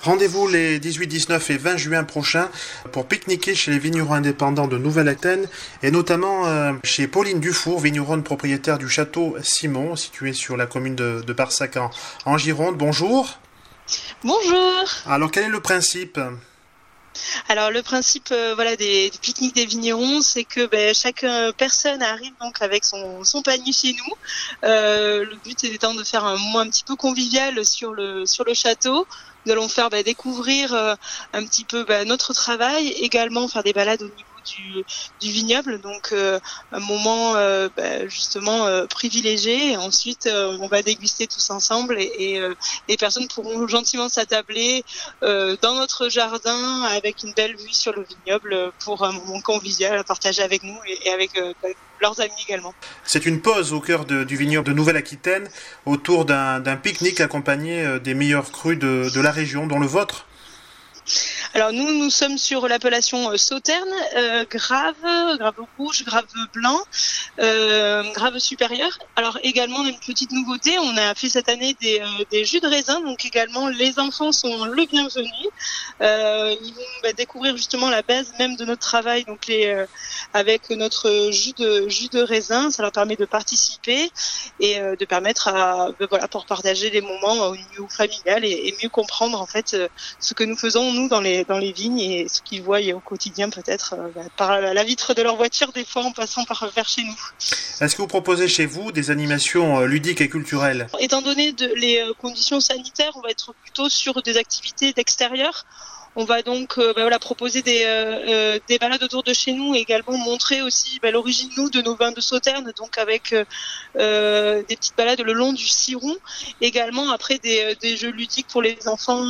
Rendez-vous les 18, 19 et 20 juin prochains pour pique-niquer chez les vignerons indépendants de Nouvelle-Aquitaine et notamment chez Pauline Dufour, vigneronne propriétaire du château Simon, situé sur la commune de Barsac en Gironde. Bonjour. Bonjour. Alors quel est le principe ? Alors le principe des pique-niques des vignerons, c'est que chaque personne arrive donc avec son panier chez nous. Le but étant de faire un moment un petit peu convivial sur le château. Nous allons faire découvrir un petit peu notre travail, également faire des balades au niveau du vignoble, donc un moment justement privilégié. Et ensuite on va déguster tous ensemble et les personnes pourront gentiment s'attabler dans notre jardin avec une belle vue sur le vignoble pour un moment convivial à partager avec nous et avec leurs amis également. C'est une pause au cœur du vignoble de Nouvelle-Aquitaine autour d'un pique-nique accompagné des meilleurs crus de la région, dont le vôtre. Alors nous sommes sur l'appellation Sauterne, Grave rouge, Grave blanc, Grave supérieur. Alors également on a une petite nouveauté, on a fait cette année des jus de raisin, donc également les enfants sont le bienvenu. Ils vont découvrir justement la base même de notre travail, donc avec notre jus de raisin, ça leur permet de participer et de permettre pour partager des moments au niveau familial et mieux comprendre en fait ce que nous faisons nous dans les vignes et ce qu'ils voient au quotidien peut-être par la vitre de leur voiture des fois en passant vers chez nous. Est-ce que vous proposez chez vous des animations ludiques et culturelles ? Étant donné les conditions sanitaires, on va être plutôt sur des activités d'extérieur. On va donc proposer des balades autour de chez nous et également montrer aussi l'origine de nos vins de Sauterne, donc avec des petites balades le long du Ciron. Également après des jeux ludiques pour les enfants,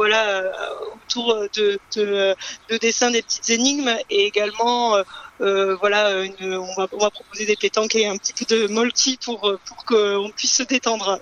autour de dessins des petites énigmes et également on va proposer des pétanques et un petit peu de molki pour qu'on puisse se détendre.